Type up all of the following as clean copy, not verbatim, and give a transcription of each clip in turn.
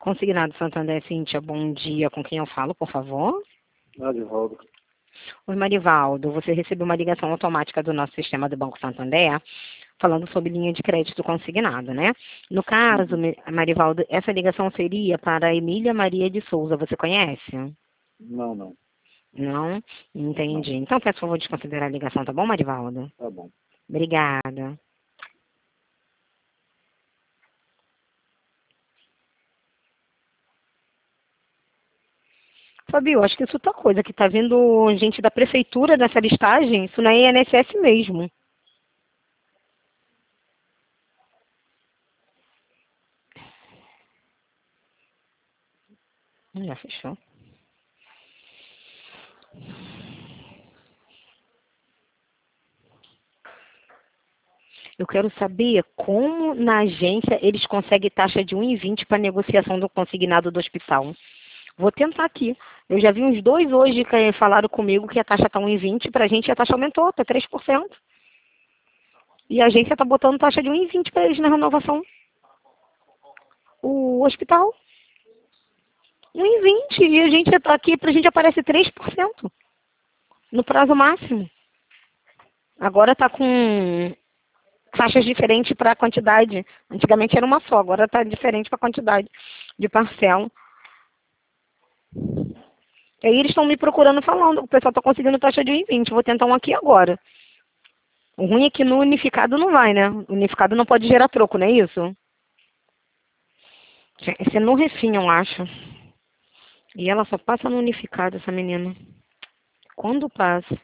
Consignado Santander, Cíntia, bom dia. Com quem eu falo, por favor? Marivaldo. Oi, Marivaldo. Você recebeu uma ligação automática do nosso sistema do Banco Santander falando sobre linha de crédito consignado, né? No caso, Marivaldo, essa ligação seria para a Emília Maria de Souza. Você conhece? Não, não. Não? Entendi. Não. Então, peço por favor de considerar a ligação, tá bom, Marivaldo? Tá bom. Obrigada. Fabio, acho que isso tá coisa, que tá vindo gente da prefeitura nessa listagem, isso não é INSS mesmo. Já fechou. Eu quero saber como na agência eles conseguem taxa de 1,20 para negociação do consignado do hospital. Vou tentar aqui. Eu já vi uns 2 hoje que falaram comigo que a taxa está 1,20, para a gente a taxa aumentou, está 3%. E a agência está botando taxa de 1,20 para eles na renovação. O hospital. 1,20. E a gente tá aqui, para a gente aparece 3% no prazo máximo. Agora está com taxas diferentes para a quantidade. Antigamente era uma só, agora está diferente para a quantidade de parcela. E aí eles estão me procurando falando, o pessoal está conseguindo taxa de 1,20. Vou tentar um aqui agora. O ruim é que no unificado não vai, né? O unificado não pode gerar troco, não é isso? Esse é no Refim, eu acho. E ela só passa no unificado, essa menina. Quando passa?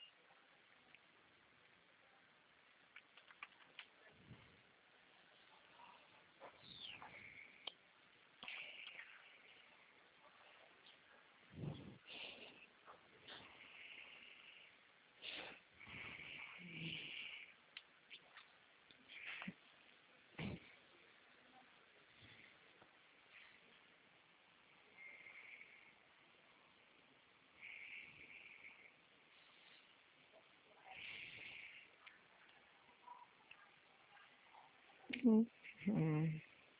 Hum.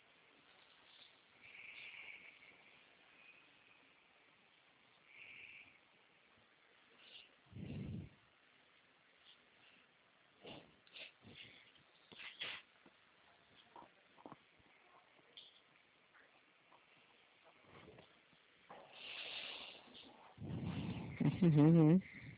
Uhum.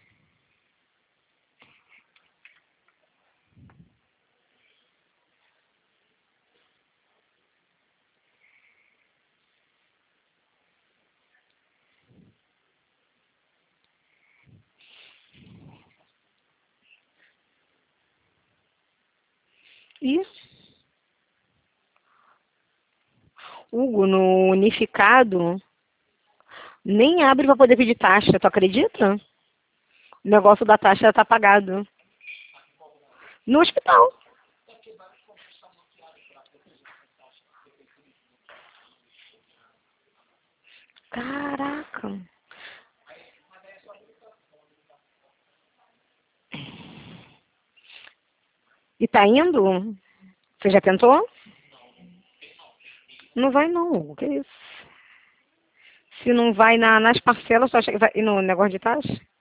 E, Hugo, no unificado, nem abre para poder pedir taxa, tu acredita? O negócio da taxa tá pagado. No hospital. Caraca. E tá indo? Você já tentou? Não vai não, Hugo, que isso? Se não vai nas parcelas, tu acha que vai ir no negócio de taxa?